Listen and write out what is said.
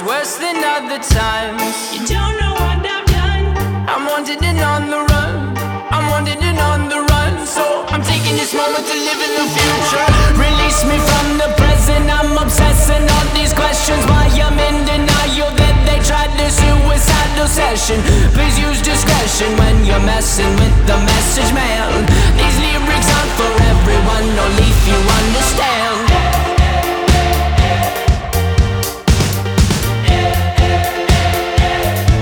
worse than other times. You don't know what I've done. I'm wanted and on the run. I'm wanted and on the run. So I'm taking this moment to live in the future. Release me from the present. I'm obsessing on these questions. Why I'm in denial that they tried this suicidal session. Please use discretion when you're messing with the message man.